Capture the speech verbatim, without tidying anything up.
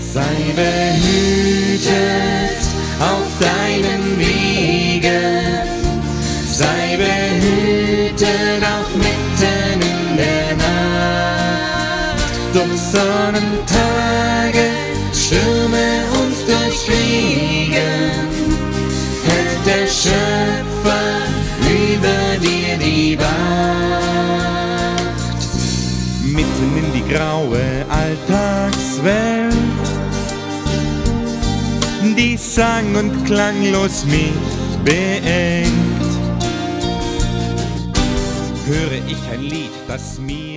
Sei behütet auf deinen Wegen, sei behütet auch mitten in der Nacht. Durch Sonnentage, Stürme uns durchfliegen, hält der Schöpfer über dir die Wacht. Mitten in die graue Alltagswelt, die sang- und klanglos mich beengt, höre ich ein Lied, das mir